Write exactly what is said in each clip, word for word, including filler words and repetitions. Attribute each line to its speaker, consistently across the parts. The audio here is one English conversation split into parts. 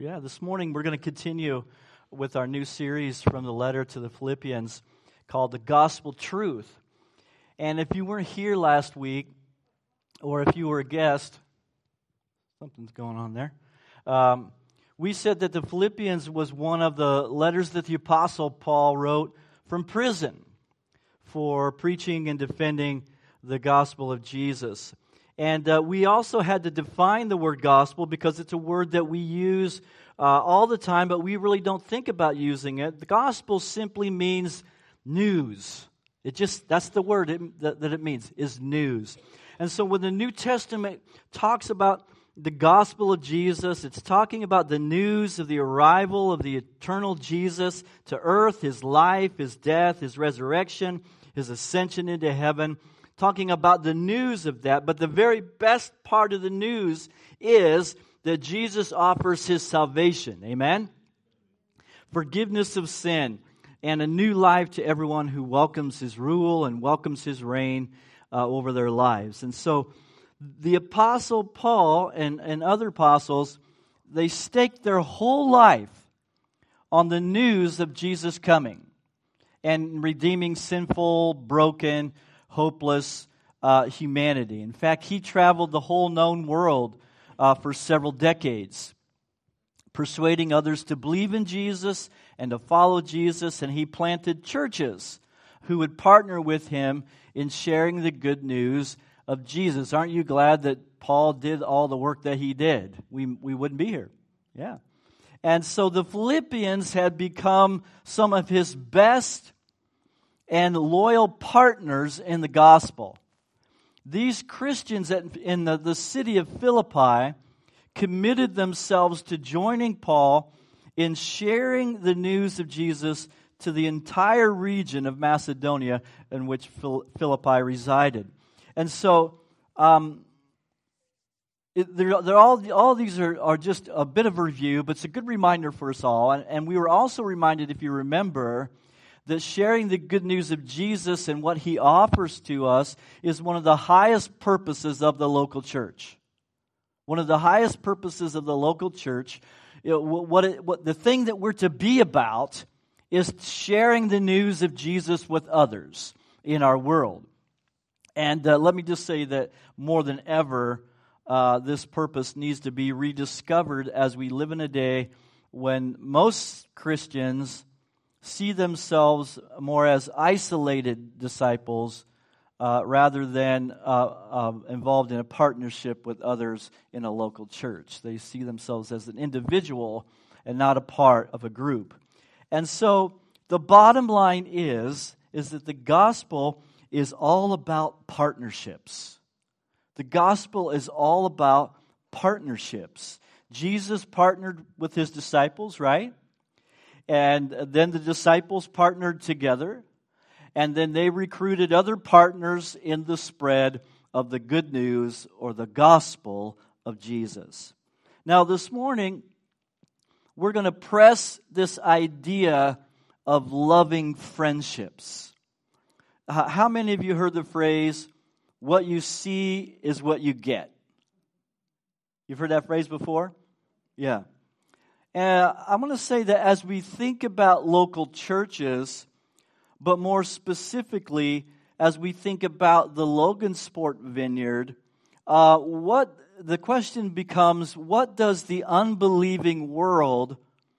Speaker 1: Yeah, this morning we're going to continue with our new series from the letter to the Philippians called The Gospel Truth. And if you weren't here last week, or if you were a guest, something's going on there. Um, we said that the Philippians was one of the letters that the Apostle Paul wrote from prison for preaching and defending the gospel of Jesus. And uh, we also had to define the word gospel because it's a word that we use uh, all the time, but we really don't think about using it. The gospel simply means news. It just, that's the word it, that, that it means, is news. And so when the New Testament talks about the gospel of Jesus, it's talking about the news of the arrival of the eternal Jesus to earth, His life, His death, His resurrection, His ascension into heaven, talking about the news of that. But the very best part of the news is that Jesus offers His salvation. Amen? Forgiveness of sin and a new life to everyone who welcomes His rule and welcomes His reign uh, over their lives. And so the Apostle Paul and, and other apostles, they staked their whole life on the news of Jesus coming and redeeming sinful, broken, hopeless uh, humanity. In fact, he traveled the whole known world uh, for several decades, persuading others to believe in Jesus and to follow Jesus, and he planted churches who would partner with him in sharing the good news of Jesus. Aren't you glad that Paul did all the work that he did? We, we wouldn't be here. Yeah. And so the Philippians had become some of his best and loyal partners in the gospel. These Christians in the, the city of Philippi committed themselves to joining Paul in sharing the news of Jesus to the entire region of Macedonia in which Philippi resided. And so, um, it, they're, they're all, all these are, are just a bit of a review, but it's a good reminder for us all. And, and we were also reminded, if you remember, that sharing the good news of Jesus and what He offers to us is one of the highest purposes of the local church. One of the highest purposes of the local church, you know, what, it, what the thing that we're to be about is sharing the news of Jesus with others in our world. And uh, let me just say that more than ever, uh, this purpose needs to be rediscovered as we live in a day when most Christians see themselves more as isolated disciples uh, rather than uh, uh, involved in a partnership with others in a local church. They see themselves as an individual and not a part of a group. And so the bottom line is, is that the gospel is all about partnerships. The gospel is all about partnerships. Jesus partnered with His disciples, right? And then the disciples partnered together, and then they recruited other partners in the spread of the good news or the gospel of Jesus. Now, this morning, we're going to press this idea of loving friendships. How many of you heard the phrase, what you see is what you get? You've heard that phrase before? Yeah. And I'm going to say that as we think about local churches, but more specifically, as we think about the Logansport Vineyard, uh, what the question becomes, what does the unbelieving world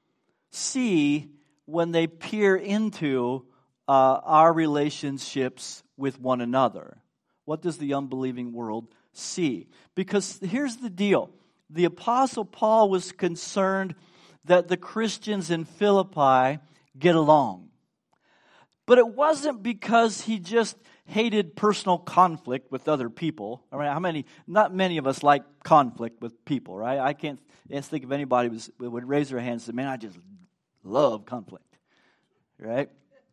Speaker 1: see when they peer into uh, our relationships with one another? What does the unbelieving world see? Because here's the deal. The Apostle Paul was concerned that the Christians in Philippi get along. But it wasn't because he just hated personal conflict with other people. I mean, how many, not many of us like conflict with people, right? I can't just think of anybody who was, would raise their hands and say, man, I just love conflict, right?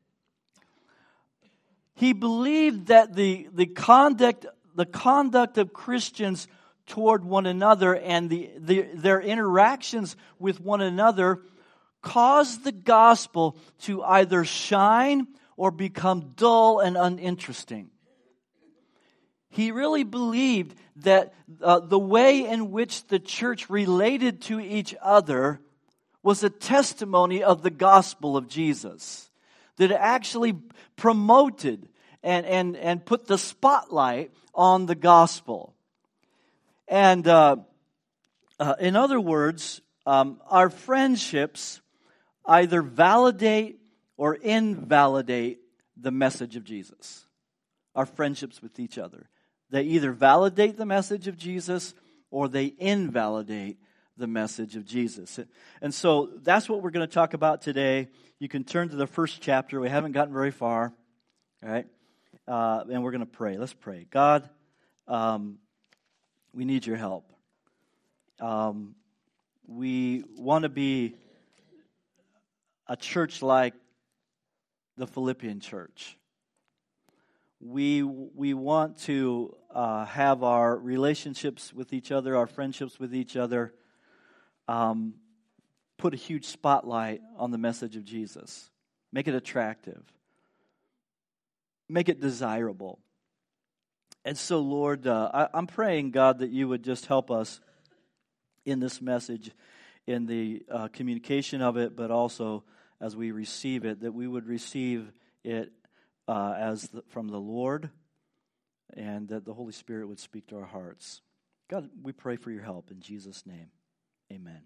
Speaker 1: He believed that the, the conduct the conduct of Christians toward one another and the, the their interactions with one another caused the gospel to either shine or become dull and uninteresting. He really believed that uh, the way in which the church related to each other was a testimony of the gospel of Jesus, that it actually promoted and, and, and put the spotlight on the gospel. And uh, uh, in other words, um, our friendships either validate or invalidate the message of Jesus. Our friendships with each other. They either validate the message of Jesus or they invalidate the message of Jesus. And so that's what we're going to talk about today. You can turn to the first chapter. We haven't gotten very far. All right? Uh, and we're going to pray. Let's pray. God, um, we need your help. Um, we want to be a church like the Philippian church. We we want to uh, have our relationships with each other, our friendships with each other, um, put a huge spotlight on the message of Jesus. Make it attractive. Make it desirable. And so, Lord, uh, I, I'm praying, God, that you would just help us in this message, in the uh, communication of it, but also as we receive it, that we would receive it uh, as the, from the Lord, and that the Holy Spirit would speak to our hearts. God, we pray for your help in Jesus' name. Amen.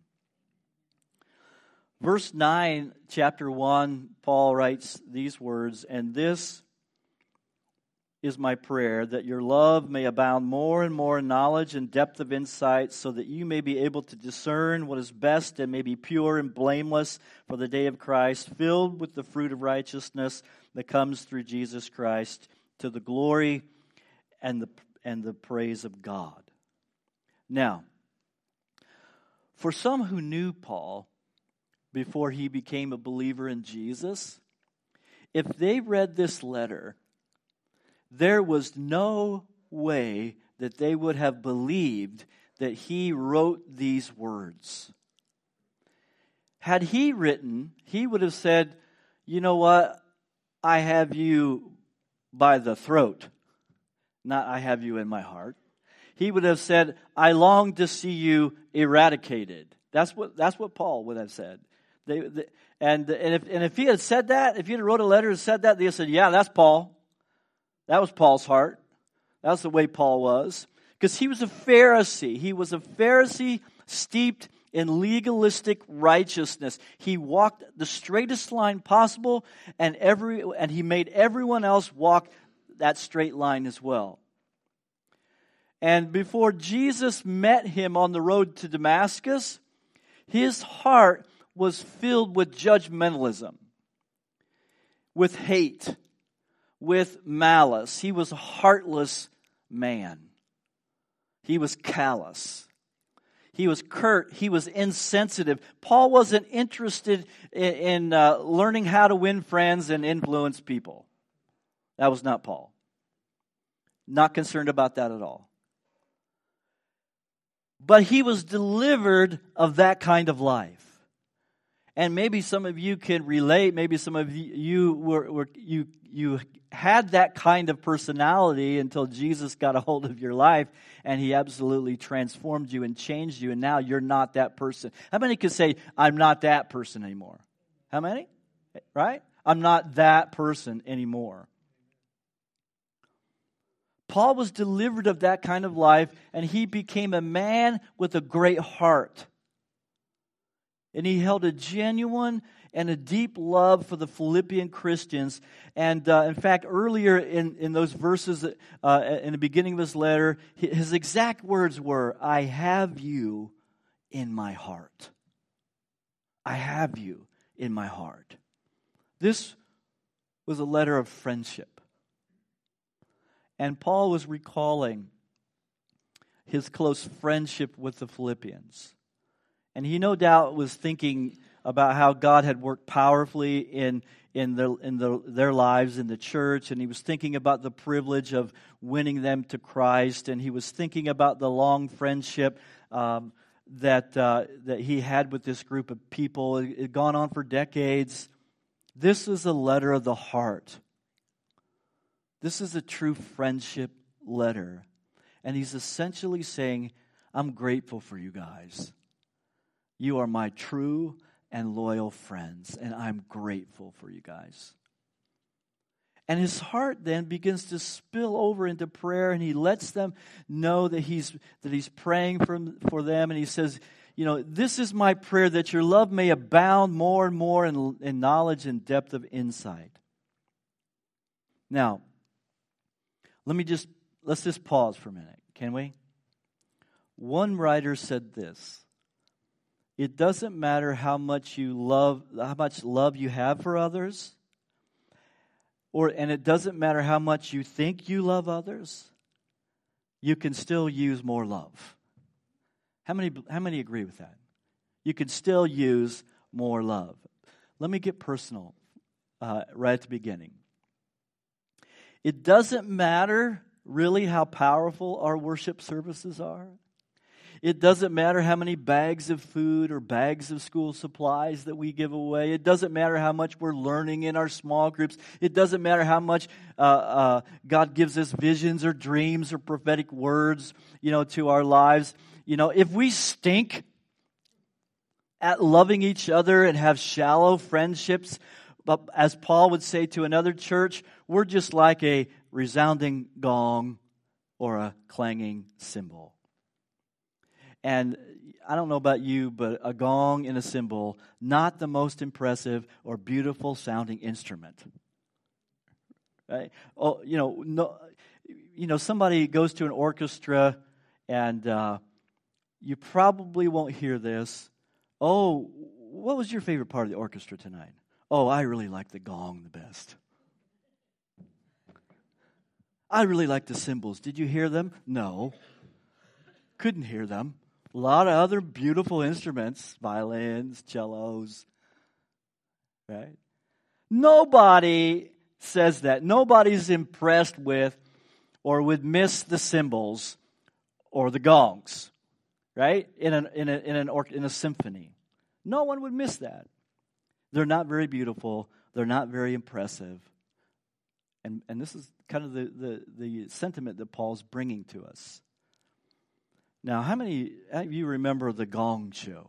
Speaker 1: Verse nine, chapter one, Paul writes these words, "And this is my prayer, that your love may abound more and more in knowledge and depth of insight, so that you may be able to discern what is best and may be pure and blameless for the day of Christ, filled with the fruit of righteousness that comes through Jesus Christ, to the glory and the and the praise of God." Now, for some who knew Paul before he became a believer in Jesus, if they read this letter, there was no way that they would have believed that he wrote these words. Had he written, he would have said, "You know what? I have you by the throat, not I have you in my heart." He would have said, "I long to see you eradicated." That's what that's what Paul would have said. They, they, and and if and if he had said that, if he had wrote a letter and said that, they would have said, "Yeah, that's Paul. That was Paul's heart. That's the way Paul was." Because he was a Pharisee. He was a Pharisee steeped in legalistic righteousness. He walked the straightest line possible, and every and he made everyone else walk that straight line as well. And before Jesus met him on the road to Damascus, his heart was filled with judgmentalism, with hate, with malice. He was a heartless man. He was callous. He was curt. He was insensitive. Paul wasn't interested in, in uh, learning how to win friends and influence people. That was not Paul. Not concerned about that at all. But he was delivered of that kind of life. And maybe some of you can relate. Maybe some of you were, were you you had that kind of personality until Jesus got a hold of your life, and he absolutely transformed you and changed you, and now you're not that person. How many can say, "I'm not that person anymore"? How many? Right? I'm not that person anymore. Paul was delivered of that kind of life, and he became a man with a great heart. And he held a genuine and a deep love for the Philippian Christians. And uh, in fact, earlier in, in those verses, uh, in the beginning of his letter, his exact words were, "I have you in my heart. I have you in my heart." This was a letter of friendship. And Paul was recalling his close friendship with the Philippians. And he no doubt was thinking about how God had worked powerfully in in the in the their lives in the church, and he was thinking about the privilege of winning them to Christ, and he was thinking about the long friendship um, that uh, that he had with this group of people. It had gone on for decades. This is a letter of the heart. This is a true friendship letter, and he's essentially saying, "I'm grateful for you guys. You are my true and loyal friends, and I'm grateful for you guys. And his heart then begins to spill over into prayer, and he lets them know that he's that he's praying for, for them, and he says, you know, this is my prayer, that your love may abound more and more in, in knowledge and depth of insight. Now, let me just, let's just pause for a minute, can we? One writer said this: it doesn't matter how much you love, how much love you have for others, or and it doesn't matter how much you think you love others, you can still use more love. How many how many agree with that? You can still use more love. Let me get personal uh, right at the beginning. It doesn't matter really how powerful our worship services are. It doesn't matter how many bags of food or bags of school supplies that we give away. It doesn't matter how much we're learning in our small groups. It doesn't matter how much uh, uh, God gives us visions or dreams or prophetic words, you know, to our lives. You know, if we stink at loving each other and have shallow friendships, but as Paul would say to another church, we're just like a resounding gong or a clanging cymbal. And I don't know about you, but a gong and a cymbal, not the most impressive or beautiful sounding instrument. Right? Oh, you know, no, you know, somebody goes to an orchestra, and uh, you probably won't hear this. Oh, what was your favorite part of the orchestra tonight? Oh, I really like the gong the best. I really like the cymbals. Did you hear them? No. Couldn't hear them. A lot of other beautiful instruments, violins, cellos, right? Nobody says that. Nobody's impressed with or would miss the cymbals or the gongs, right? In an in a in an or, in a symphony, no one would miss that. They're not very beautiful. They're not very impressive, and and this is kind of the the, the sentiment that Paul's bringing to us. Now, how many of you remember the Gong Show?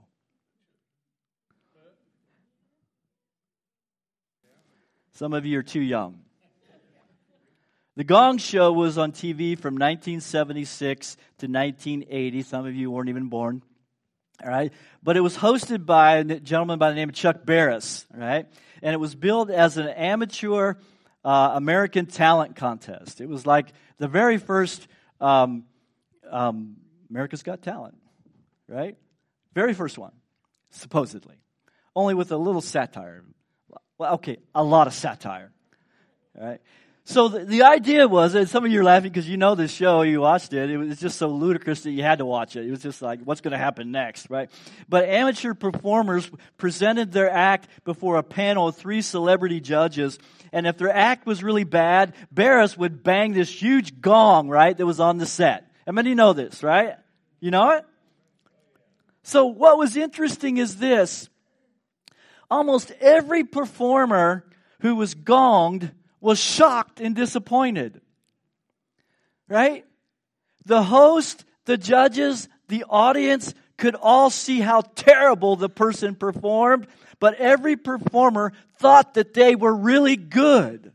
Speaker 1: Some of you are too young. The Gong Show was on T V from nineteen seventy-six to nineteen eighty. Some of you weren't even born. All right. But it was hosted by a gentleman by the name of Chuck Barris. All right. And it was billed as an amateur uh, American talent contest. It was like the very first um, um America's Got Talent, right? Very first one, supposedly. Only with a little satire. Well, okay, a lot of satire, all right? So the, the idea was, and some of you are laughing because you know this show, you watched it. It was just so ludicrous that you had to watch it. It was just like, what's going to happen next, right? But amateur performers presented their act before a panel of three celebrity judges, and if their act was really bad, Barris would bang this huge gong, right, that was on the set. How many know this, right? You know it? So what was interesting is this. Almost every performer who was gonged was shocked and disappointed. Right? The host, the judges, the audience could all see how terrible the person performed, but every performer thought that they were really good.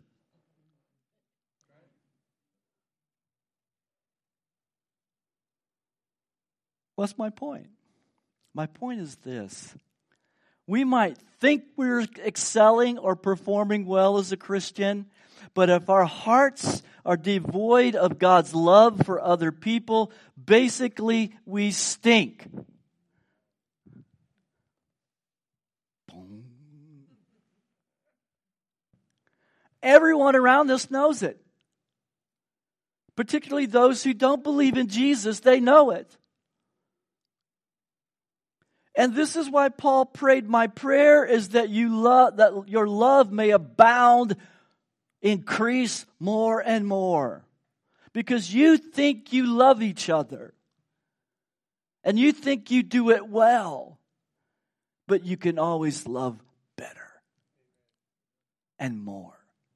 Speaker 1: What's my point? My point is this. We might think we're excelling or performing well as a Christian, but if our hearts are devoid of God's love for other people, basically we stink. Everyone around us knows it. Particularly those who don't believe in Jesus, they know it. And this is why Paul prayed, my prayer is that you love, that your love may abound, increase more and more. Because you think you love each other. And you think you do it well. But you can always love better and more.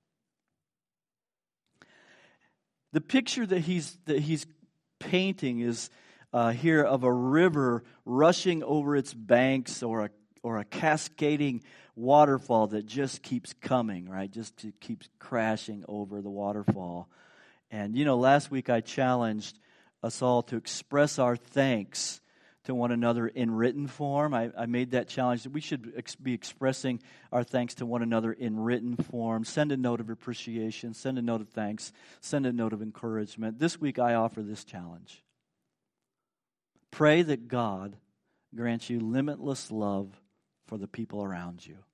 Speaker 1: The picture that he's that he's painting is Uh, here of a river rushing over its banks, or a or a cascading waterfall that just keeps coming, right? Just to, keeps crashing over the waterfall. And, you know, last week I challenged us all to express our thanks to one another in written form. I, I made that challenge that we should ex- be expressing our thanks to one another in written form. Send a note of appreciation, send a note of thanks, send a note of encouragement. This week I offer this challenge. Pray that God grants you limitless love for the people around you.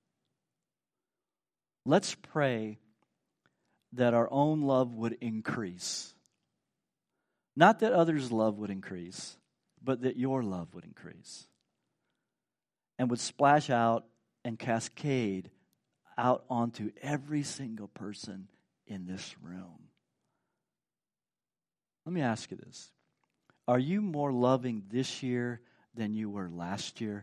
Speaker 1: Let's pray that our own love would increase. Not that others' love would increase, but that your love would increase and would splash out and cascade out onto every single person in this room. Let me ask you this. Are you more loving this year than you were last year?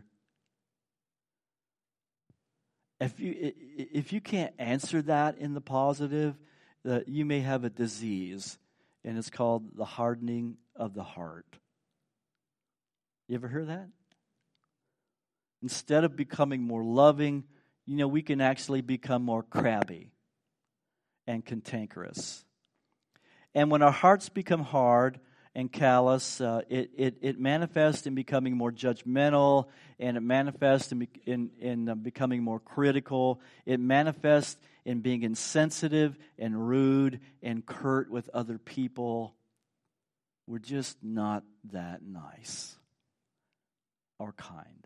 Speaker 1: If you if you can't answer that in the positive, uh, you may have a disease, and it's called the hardening of the heart. You ever hear that? Instead of becoming more loving, you know, we can actually become more crabby and cantankerous. And when our hearts become hard and callous, uh, it, it it manifests in becoming more judgmental, and it manifests in, in, in uh, becoming more critical. It manifests in being insensitive and rude and curt with other people. We're just not that nice or kind.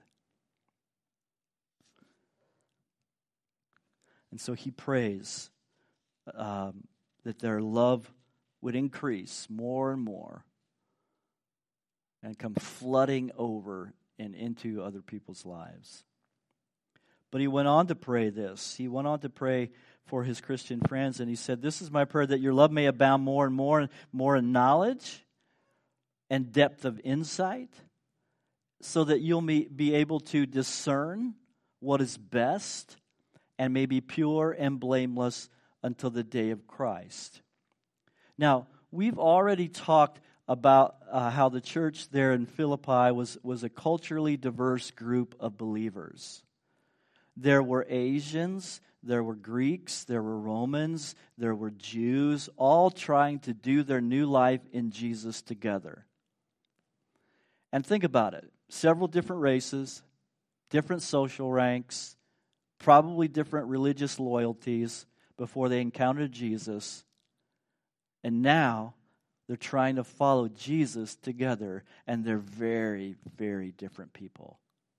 Speaker 1: And so he prays um, that their love would increase more and more and come flooding over and into other people's lives. But he went on to pray this. He went on to pray for his Christian friends, and he said, "This is my prayer, that your love may abound more and more and more in knowledge and depth of insight, so that you'll be able to discern what is best and may be pure and blameless until the day of Christ." Now, we've already talked about uh, how the church there in Philippi was, was a culturally diverse group of believers. There were Asians, there were Greeks, there were Romans, there were Jews, all trying to do their new life in Jesus together. And think about it. Several different races, different social ranks, probably different religious loyalties before they encountered Jesus. And now they're trying to follow Jesus together, and they're very, very different people.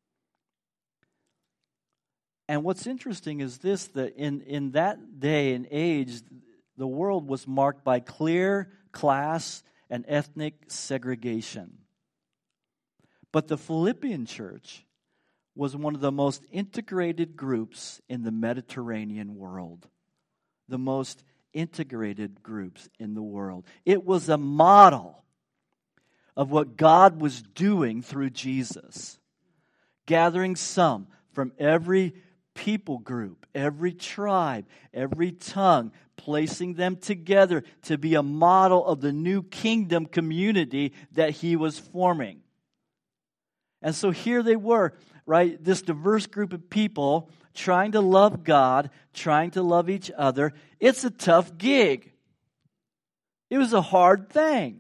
Speaker 1: And what's interesting is this, that in, in that day and age, the world was marked by clear class and ethnic segregation. But the Philippian church was one of the most integrated groups in the Mediterranean world. The most integrated groups in the world. It was a model of what God was doing through Jesus. Gathering some from every people group, every tribe, every tongue, placing them together to be a model of the new kingdom community that he was forming. And so here they were, right? This diverse group of people trying to love God, trying to love each other. It's a tough gig. It was a hard thing.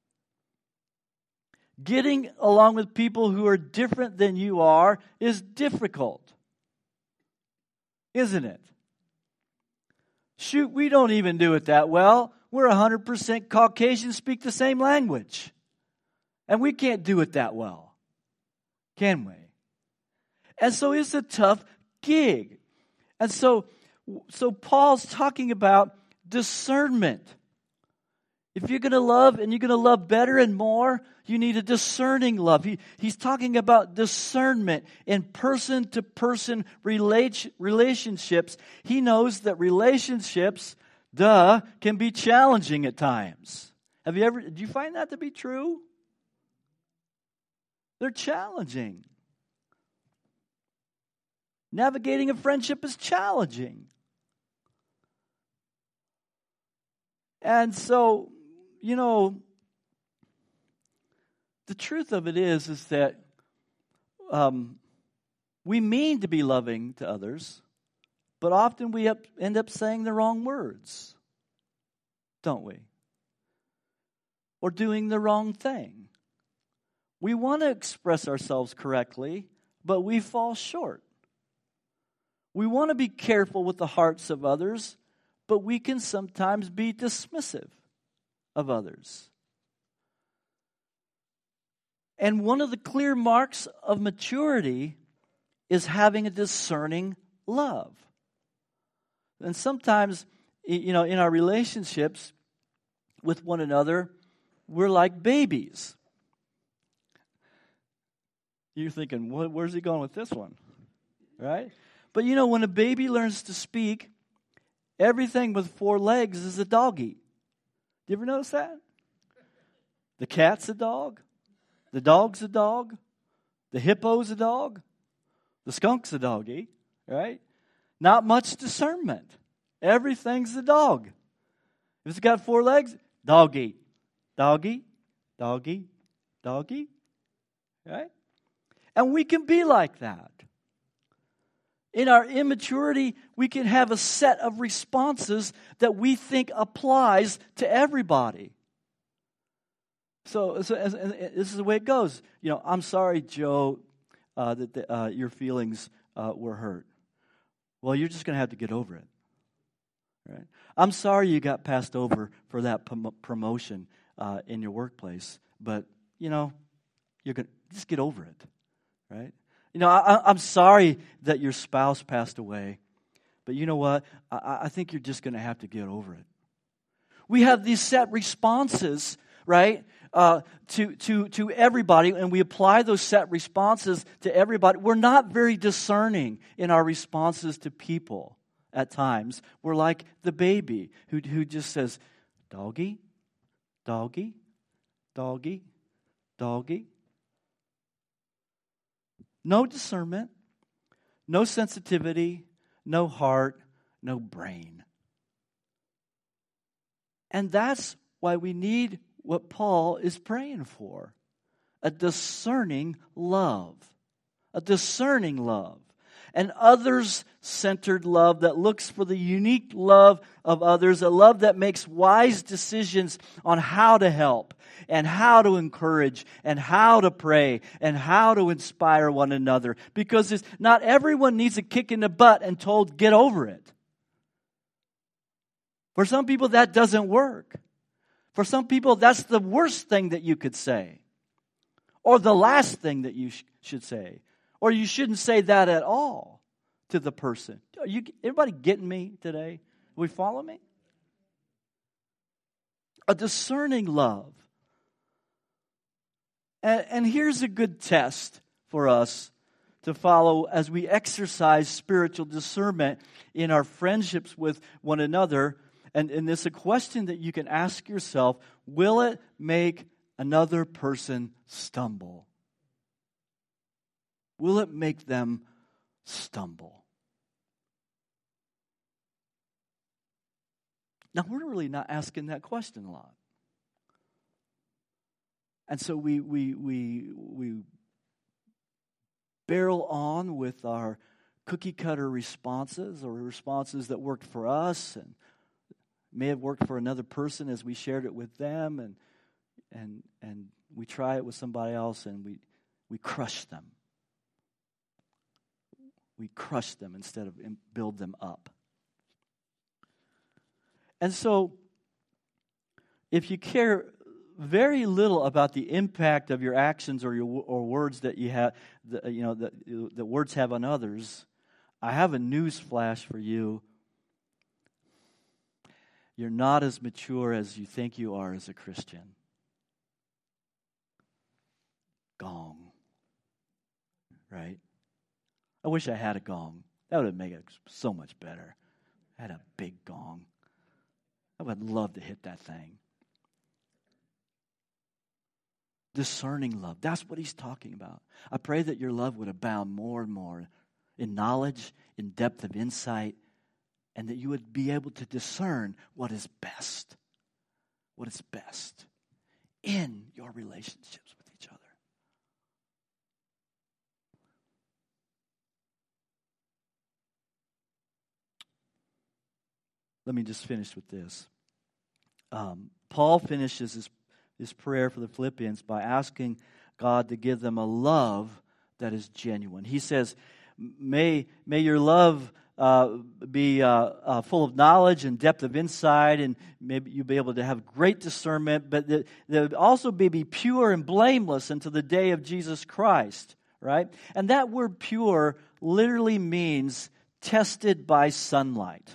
Speaker 1: Getting along with people who are different than you are is difficult, isn't it? Shoot, we don't even do it that well. We're one hundred percent Caucasian, speak the same language. And we can't do it that well, can we? And so it's a tough gig. And so, so Paul's talking about discernment. If you're going to love and you're going to love better and more, you need a discerning love. He, he's talking about discernment in person-to-person relate, relationships. He knows that relationships, duh, can be challenging at times. Have you ever, do you find that to be true? They're challenging. Navigating a friendship is challenging. And so, you know, the truth of it is, is that um, We mean to be loving to others, but often we up, end up saying the wrong words, don't we? Or doing the wrong thing. We want to express ourselves correctly, but we fall short. We want to be careful with the hearts of others, but we can sometimes be dismissive of others. And one of the clear marks of maturity is having a discerning love. And sometimes, you know, in our relationships with one another, we're like babies. You're thinking, where's he going with this one? Right? But you know, when a baby learns to speak, everything with four legs is a doggy. Do you ever notice that? The cat's a dog. The dog's a dog. The hippo's a dog. The skunk's a doggy. Right? Not much discernment. Everything's a dog. If it's got four legs, doggy. Doggy. Doggy. Doggy. Right? And we can be like that. In our immaturity, we can have a set of responses that we think applies to everybody. So, so as, as, this is the way it goes. You know, I'm sorry, Joe, uh, that the, uh, your feelings uh, were hurt. Well, you're just going to have to get over it. Right? I'm sorry you got passed over for that prom- promotion uh, in your workplace, but you know, you're going to just get over it. Right? You know, I, I'm sorry that your spouse passed away, but you know what? I, I think you're just going to have to get over it. We have these set responses, right, uh, to to to everybody, and we apply those set responses to everybody. We're not very discerning in our responses to people at times. We're like the baby who who just says, "Doggy, doggy, doggy, doggy." No discernment, no sensitivity, no heart, no brain. And that's why we need what Paul is praying for. A discerning love. A discerning love. An others-centered love that looks for the unique love of others. A love that makes wise decisions on how to help and how to encourage and how to pray and how to inspire one another. Because it's, not everyone needs a kick in the butt and told, get over it. For some people, that doesn't work. For some people, that's the worst thing that you could say. Or the last thing that you sh- should say. Or you shouldn't say that at all to the person. Are you, everybody getting me today? We follow me? A discerning love. And, and here's a good test for us to follow as we exercise spiritual discernment in our friendships with one another. And, and this is a question that you can ask yourself, will it make another person stumble? Will it make them stumble? Now, we're really not asking that question a lot. And so we we we we barrel on with our cookie cutter responses, or responses that worked for us and may have worked for another person as we shared it with them, and and and we try it with somebody else and we we crush them. We crush them instead of build them up. And so, if you care very little about the impact of your actions or your or words that you have, the, you know, that the words have on others, I have a news flash for you. You're not as mature as you think you are as a Christian. Gong. Right? I wish I had a gong. That would have made it so much better. I had a big gong. I would love to hit that thing. Discerning love. That's what he's talking about. I pray that your love would abound more and more in knowledge, in depth of insight, and that you would be able to discern what is best. What is best in your relationships with each other. let me just finish with this. Um, Paul finishes his, his prayer for the Philippians by asking God to give them a love that is genuine. He says, may, may your love uh, be uh, uh, full of knowledge and depth of insight, and maybe you'll be able to have great discernment, but that it also be, be pure and blameless until the day of Jesus Christ, right? And that word pure literally means tested by sunlight.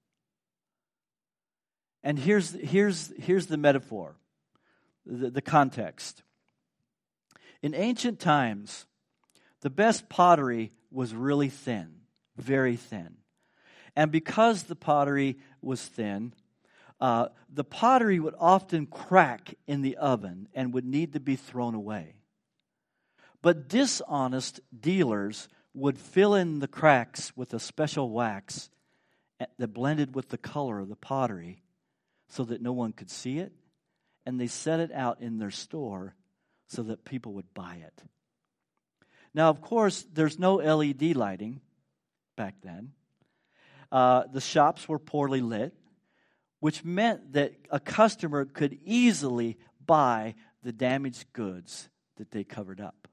Speaker 1: And here's, here's, here's the metaphor, the, the context. In ancient times, the best pottery was really thin, very thin. And because the pottery was thin, uh, the pottery would often crack in the oven and would need to be thrown away. But dishonest dealers would fill in the cracks with a special wax that blended with the color of the pottery so that no one could see it, and they set it out in their store so that people would buy it. Now, of course, there's no L E D lighting back then. Uh, the shops were poorly lit, which meant that a customer could easily buy the damaged goods that they covered up.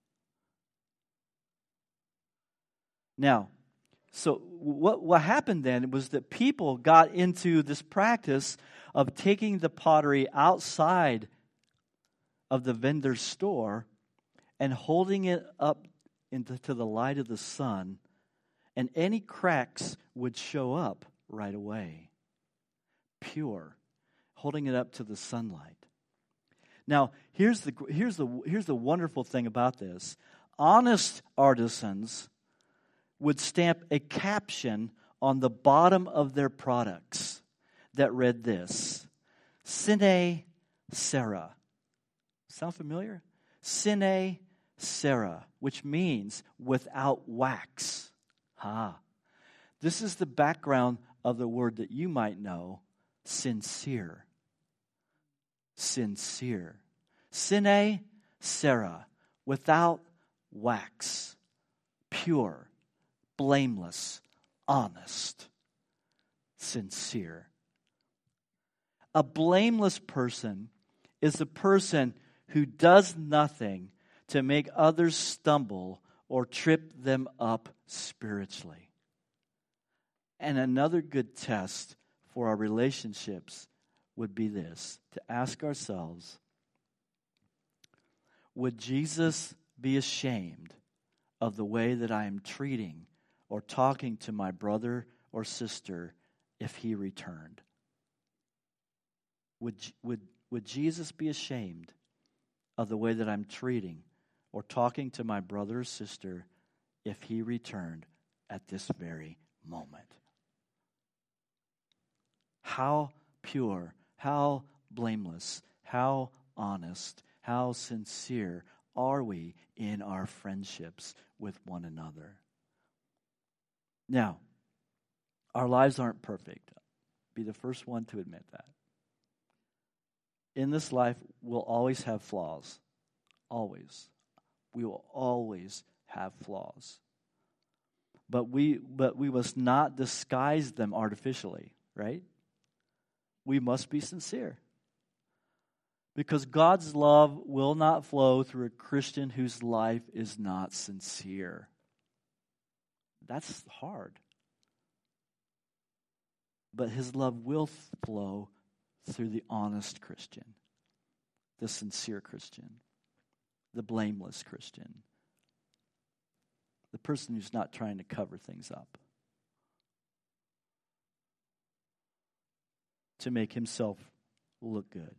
Speaker 1: Now, so what, what happened then was that people got into this practice of taking the pottery outside of the vendor's store and holding it up into to the light of the sun, and any cracks would show up right away. Pure, holding it up to the sunlight. Now, here's the here's the here's the wonderful thing about this. Honest artisans would stamp a caption on the bottom of their products that read this: Sine Cera. Sound familiar? Sine Cera, which means without wax. Ah. This is the background of the word that you might know, sincere. Sincere. Sine Cera, without wax. Pure, blameless, honest, sincere. A blameless person is a person who does nothing to make others stumble or trip them up spiritually. And another good test for our relationships would be this: to ask ourselves, would Jesus be ashamed of the way that I am treating or talking to my brother or sister if he returned? Would, would, would Jesus be ashamed of the way that I'm treating or talking to my brother or sister if he returned at this very moment? How pure, how blameless, how honest, how sincere are we in our friendships with one another? Now, our lives aren't perfect. Be the first one to admit that. In this life, we'll always have flaws. Always. We will always have flaws. But we but we must not disguise them artificially, right? We must be sincere. Because God's love will not flow through a Christian whose life is not sincere. That's hard. But his love will flow through the honest Christian, the sincere Christian, the blameless Christian, the person who's not trying to cover things up to make himself look good.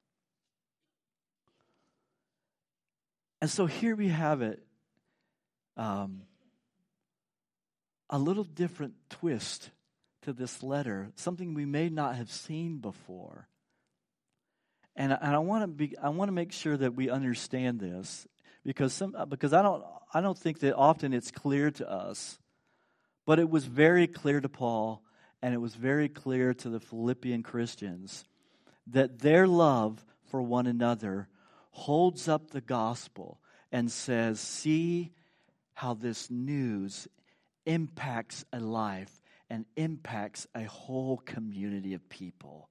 Speaker 1: And so here we have it, um, a little different twist to this letter, something we may not have seen before. And, and I want to be, I want to make sure that we understand this, because some, because I don't, I don't think that often it's clear to us, but it was very clear to Paul, and it was very clear to the Philippian Christians that their love for one another holds up the gospel and says, see how this news impacts a life
Speaker 2: and impacts a whole community of people.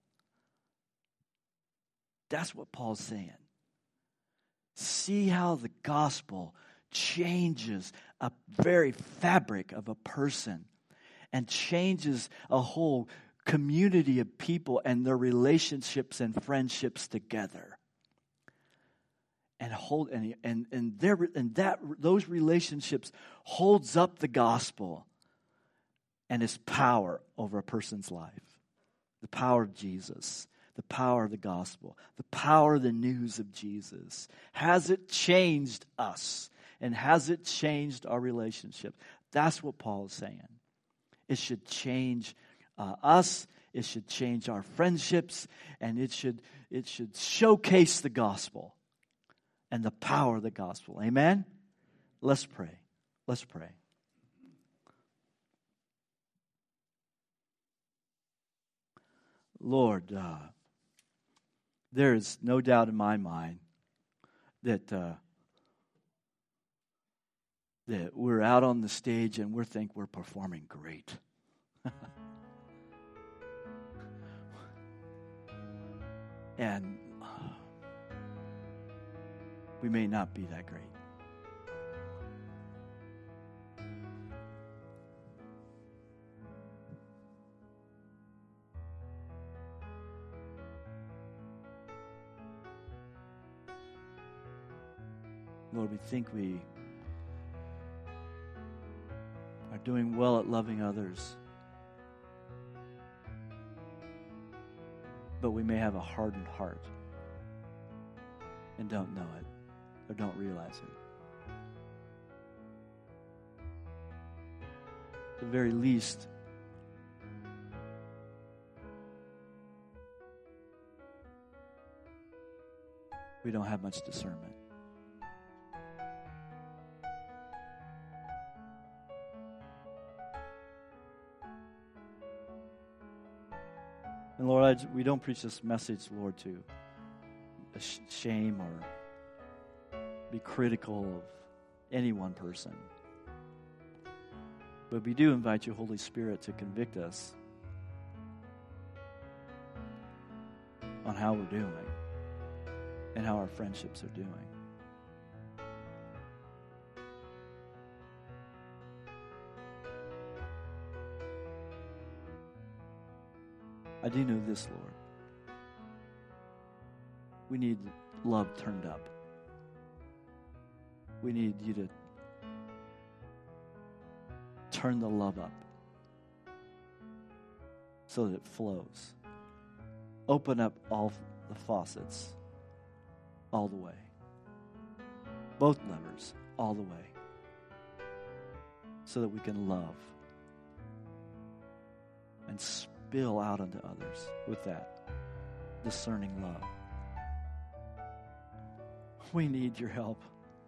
Speaker 2: That's what Paul's saying. See how the gospel changes a very fabric of a person and changes a whole community of people and their relationships and friendships together. And hold and and and there and that those relationships holds up the gospel and its power over a person's life. The power of Jesus, the power of the gospel, the power of the news of Jesus. Has it changed us? And has it changed our relationship? That's what Paul is saying. It should change uh, us. It should change our friendships, and it should it should showcase the gospel and the power of the gospel. Amen? Let's pray. Let's pray. Lord, uh, there is no doubt in my mind that uh, that we're out on the stage and we think we're performing great. And we may not be that great. Lord, we think we are doing well at loving others, but we may have a hardened heart and don't know it or don't realize it. At the very least, we don't have much discernment. And Lord, I, we don't preach this message, Lord, to shame or be critical of any one person. But we do invite you, Holy Spirit, to convict us on how we're doing and how our friendships are doing. I do know this, Lord. We need love turned up. We need you to turn the love up so that it flows. Open up all the faucets all the way. Both levers all the way. So that we can love and spill out onto others with that discerning love. We need your help.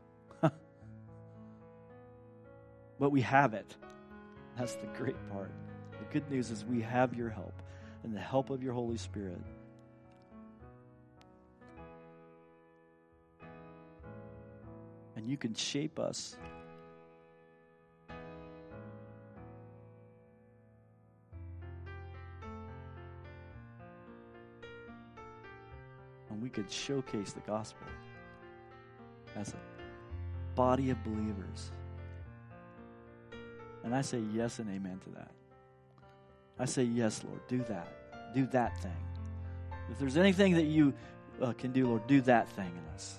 Speaker 2: But we have it. That's the great part. The good news is we have your help and the help of your Holy Spirit. And you can shape us. And we could showcase the gospel as a body of believers. And I say yes and amen to that. I say yes, Lord, do that. Do that thing. If there's anything that you uh, can do, Lord, do that thing in us.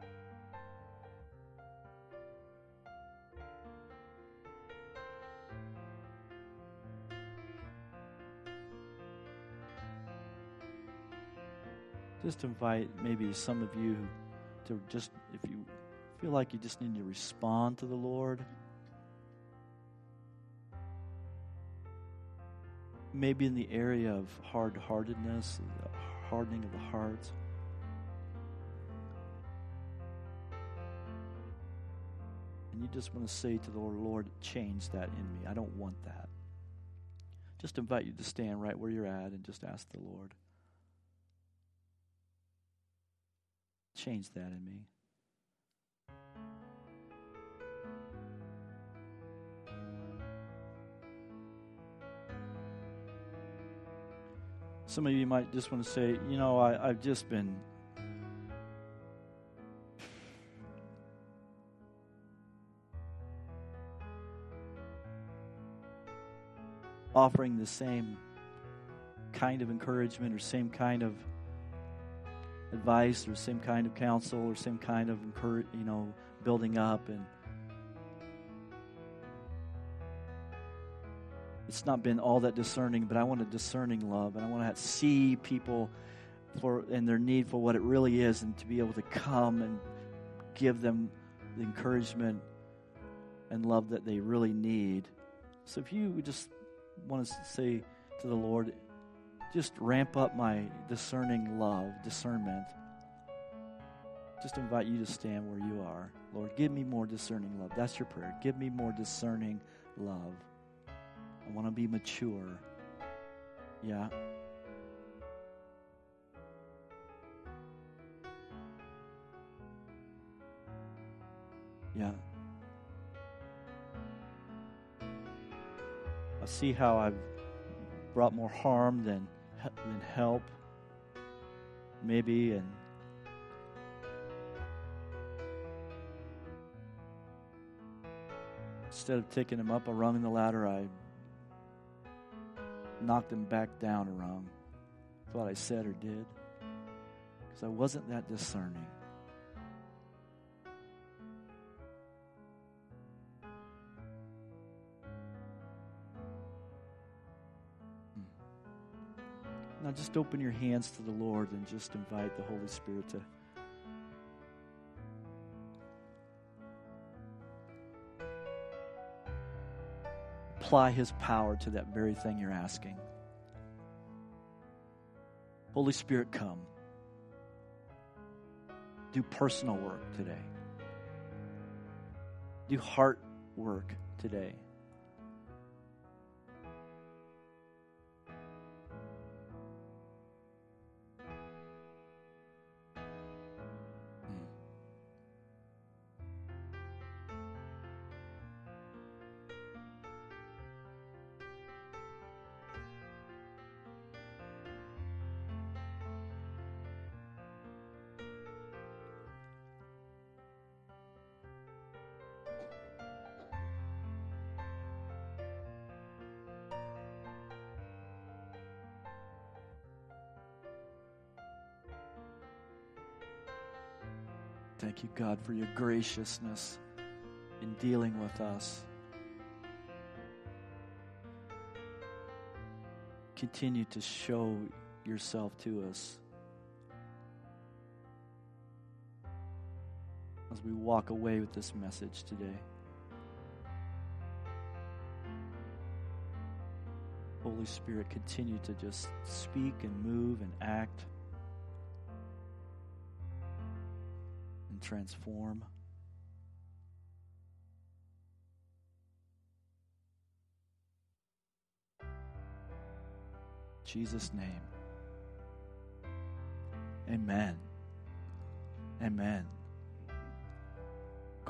Speaker 2: Just invite maybe some of you to just, if you feel like you just need to respond to the Lord, maybe in the area of hard-heartedness, the hardening of the heart. And you just want to say to the Lord, Lord, change that in me. I don't want that. Just invite you to stand right where you're at and just ask the Lord, change that in me.
Speaker 1: Some of you might just want to say, you know, I, I've just been offering the same kind of encouragement or same kind of advice or same kind of counsel or same kind of encourage, you know, building up, and it's not been all that discerning, but I want a discerning love, and I want to see people for and their need for what it really is, and to be able to come and give them the encouragement and love that they really need. So if you would just want to say to the Lord, just ramp up my discerning love, discernment. Just invite you to stand where you are. Lord, give me more discerning love. That's your prayer. Give me more discerning love. I want to be mature. Yeah. Yeah. I see how I've brought more harm than, than help, maybe, and instead of taking him up a rung in the ladder, I knocked him back down a rung. That's what I said or did, because I wasn't that discerning. Now just open your hands to the Lord and just invite the Holy Spirit to apply His power to that very thing you're asking. Holy Spirit, come. Do personal work today. Do heart work today. Thank you, God, for your graciousness in dealing with us. Continue to show yourself to us as we walk away with this message today. Holy Spirit, continue to just speak and move and act and transform. In Jesus' name. Amen. Amen.